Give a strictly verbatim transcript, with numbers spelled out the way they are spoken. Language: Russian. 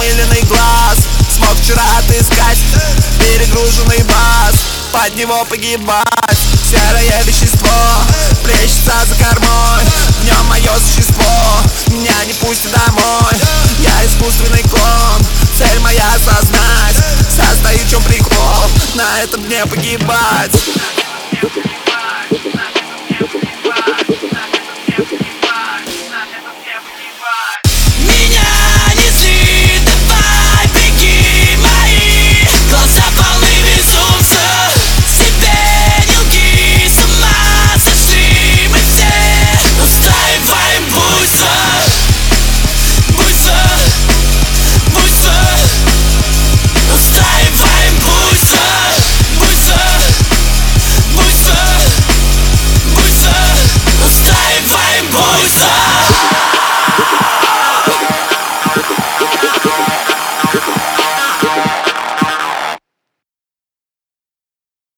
замыленный глаз смог вчера отыскать перегруженный бас, под него погибать. Серое вещество плещется за кормой, в нем мое существо меня не пустит домой. Я искусственный клон, цель моя осознать, состоит в чем прикол, на этом дне погибать. Yeah.